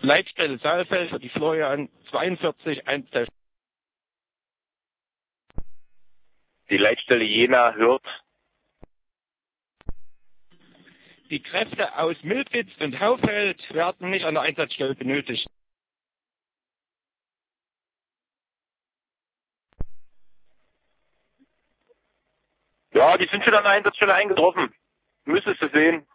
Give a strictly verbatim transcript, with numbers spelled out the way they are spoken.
Leitstelle Saalfeld für die Florian zweiundvierzig eins. Die Leitstelle Jena hört. Die Kräfte aus Miltwitz und Haufeld werden nicht an der Einsatzstelle benötigt. Ja, die sind schon an der Einsatzstelle eingetroffen. Müsstest du sehen.